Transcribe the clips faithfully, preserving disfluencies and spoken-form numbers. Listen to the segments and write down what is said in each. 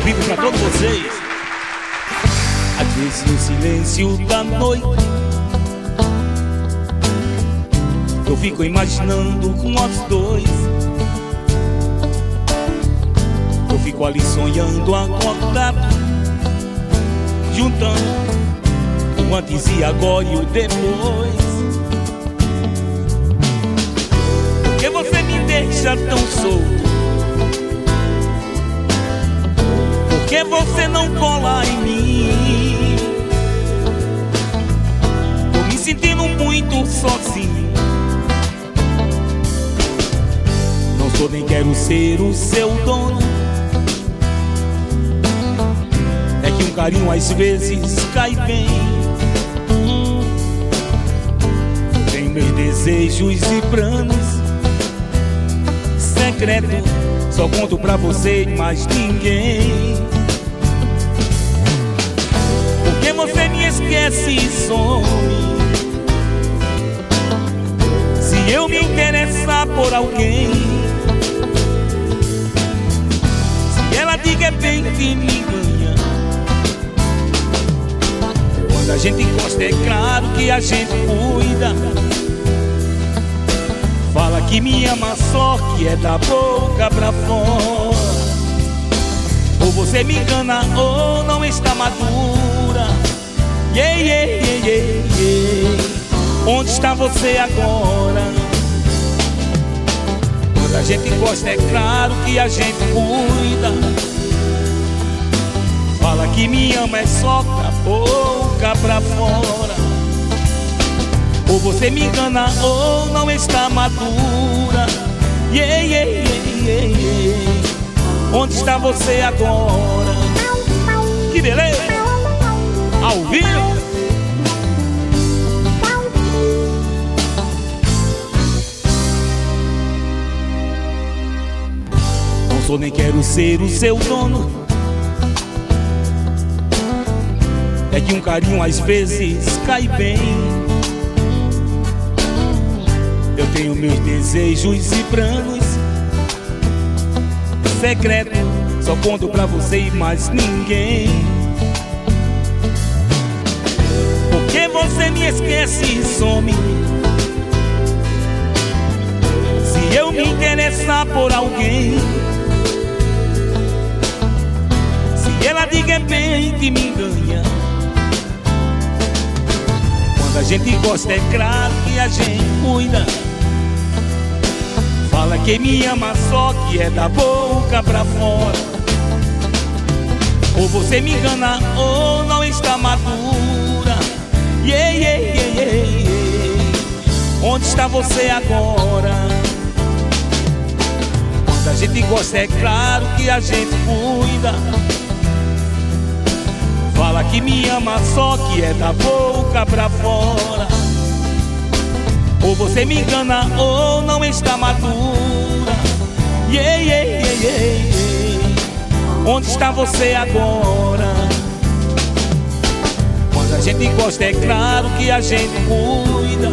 vivo pra todos vocês. Às vezes no silêncio da noite eu fico imaginando nós dois. Eu fico ali sonhando, acordado, juntando o antes e agora e o depois. Porque você me deixa tão solto? Porque você não cola em mim? Tô me sentindo muito sozinho. Não sou nem quero ser o seu dono. É que um carinho às vezes cai bem. Tenho meus desejos e planos secretos, só conto pra você e mais ninguém. Porque você me esquece e some. Se eu me interessar por alguém, se ela de repente me ganha. Quando a gente gosta é claro que a gente cuida. Fala que me ama só que é da boca pra fora. Ou você me engana ou não está madura. Yeah, yeah, yeah, yeah, yeah. Onde está você agora? Quando a gente gosta é claro que a gente cuida. Fala que me ama é só da boca pra fora. Ou você me engana ou não está madura. Yeah, yeah, yeah, yeah, yeah. Onde está você agora? Que beleza! Ao vivo! Não sou nem quero ser o seu dono. É que um carinho às vezes cai bem. Eu tenho meus desejos e planos secretos, só conto pra você e mais ninguém. Porque você me esquece e some. Se eu me interessar por alguém, se ela de repente me ganha. Quando a gente gosta é claro que a gente cuida. Fala que me ama só que é da boca pra fora. Ou você me engana ou não está madura. Yeah, yeah, yeah, yeah, yeah. Onde está você agora? Quando a gente gosta é claro que a gente cuida. Fala que me ama só que é da boca pra fora. Ou você me engana ou não está madura. Yeah, yeah, yeah, yeah, yeah. Onde está você agora? Quando a gente gosta é claro que a gente cuida.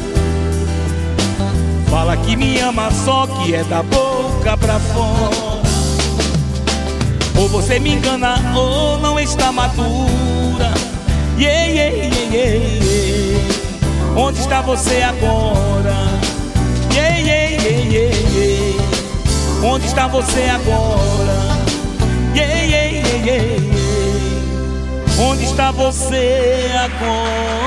Fala que me ama só que é da boca pra fora. Ou você me engana ou não está madura. Yeah, yeah, yeah, yeah, yeah. Onde está você agora? Yeah, yeah, yeah, yeah, yeah. Onde está você agora? Yeah, yeah, yeah, yeah, yeah. Onde está você agora?